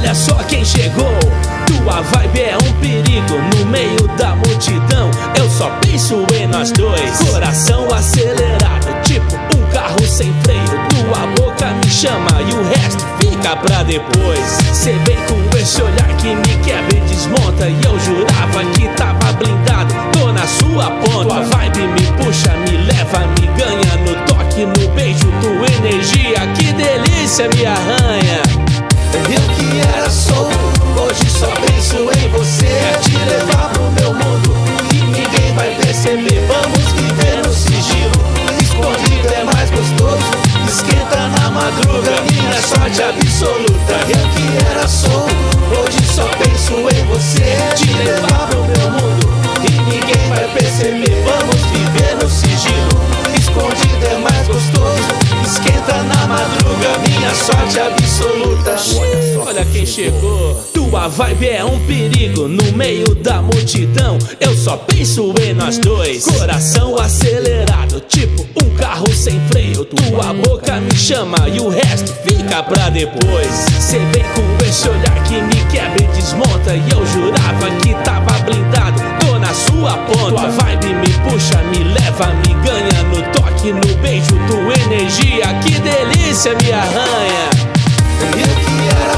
olha só quem chegou. Tua vibe é um perigo no meio da multidão. Eu só penso em nós dois. Coração acelerado, tipo um carro sem freio. Tua boca me chama e o resto fica pra depois. Cê vem com esse olhar que me quebra e desmonta, e eu jurava que tava blindado, tô na sua ponta. Tua vibe me puxa, me leva, me ganha no toque, no beijo, tua energia, que delícia me arranha. Eu que era solto, hoje só penso em você. É te levar pro meu mundo e ninguém vai perceber. Vamos viver no sigilo, escondido é mais gostoso. Esquenta na madruga, minha sorte absoluta. Eu que era solto, hoje só penso em você. É te levar pro meu mundo e ninguém vai perceber. Vamos viver no sigilo, escondido é mais gostoso. Esquenta na madruga, minha sorte absoluta. Olha quem chegou. Tua vibe é um perigo no meio da multidão. Eu só penso em nós dois. Coração acelerado, tipo um carro sem freio. Tua boca me chama e o resto fica pra depois. Cê vem com esse olhar que me quebra e desmonta, e eu jurava que tava blindado, tô na sua ponta. Tua vibe me puxa, me leva, me ganha no toque, no beijo, tua energia, que delícia me arranha. Eu que era